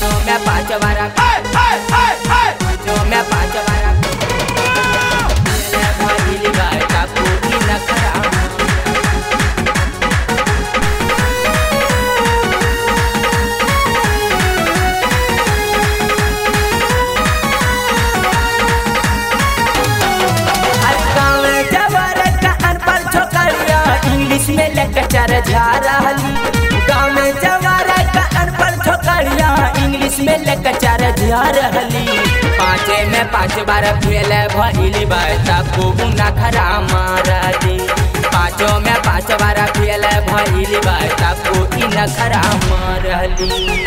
पाँचों में पाँच बारा पाँचों में पाँच बारा भइल बाटा कोई नखरा इंग्लिश में लेक्चर झा रही गाँव में जवारा का अनपढ़ छोकरिया इंग्लिश में लेक्चर झा रही पाँचे में पाँच बार फेल भइल बाटा को नखरा मारली पाँचों में पाँच बार फेल भइल बाटा को नखरा मारली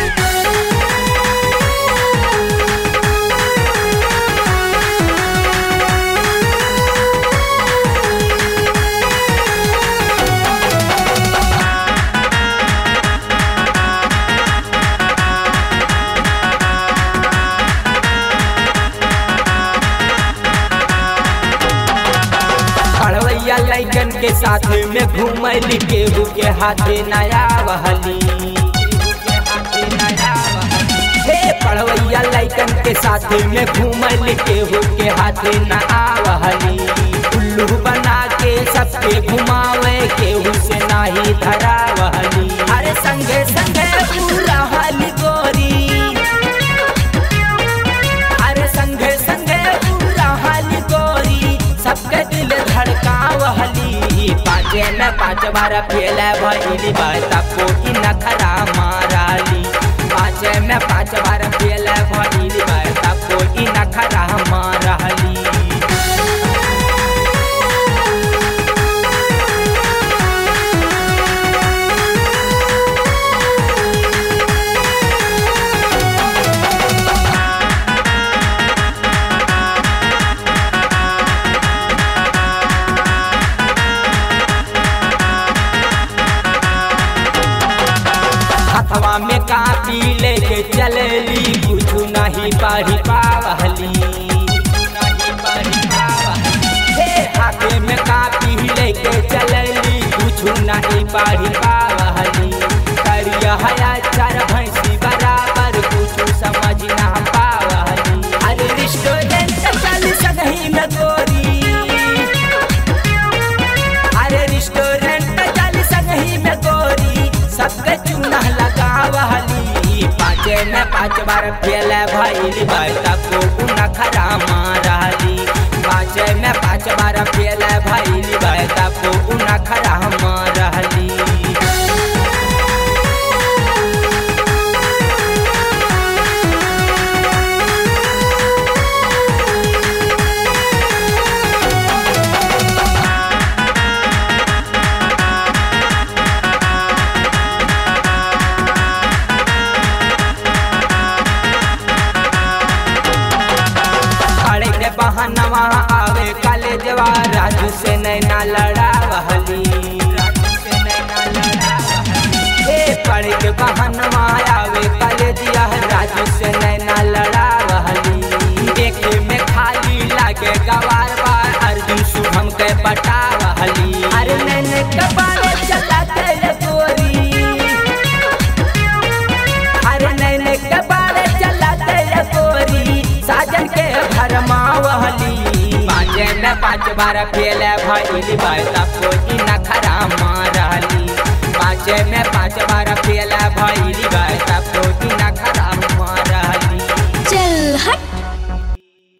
लइकन के साथ में घूमली केहू के हाथे नया बहली हे पढ़वैया लइकन के साथ में घूमली केहू के हाथे नया बहली उल्लू बना के सबके घुमावे केहू से नाही धरा बहली अरे संगे संगे पूरा हाली गोरी अरे संगे संगे पूरा हाली गोरी सबके दिल धड़कावली पाँचे में पाँच बार फेल भइल बाटा को नखरा मारली पाँचे में पाँच बार फेल भइल बाटा को नखरा मारली हथवा में कापी लेके चलली कुछ नहीं पढ़ी पावली हाथे में कापी लेके चलली कुछ नहीं पढ़ी पावली करिया हया चार भैंसी बराबर कुछ समझ ना पावली अरे रेस्टोरेंट चल सही में गोरी अरे रेस्टोरेंट चल सही में गोरी सबके चूना लगावली पाँचे में पाँच बार फेल भइल बाटा को नखरा मारली पाँचे में पाँच बार फेल भइल बाटा को नखरा मारली बहनवा आवे कॉलेजवा राजू से नैना लड़ावली पढ़ के बहनवा आवे कॉलेजिया राजू से नैना लड़ावली देखे में खाली लागे गवार बार अर्जुन शुभम के बटावली अरे नैने कपाले चलाते गोरी अरे नैने कपाले चलाते गोरी साजन के भरमावली पाँचे में पाँच बार फेल भइल बाटा को नखरा मारली पाँचे में पाँच बार फेल भइल बाटा को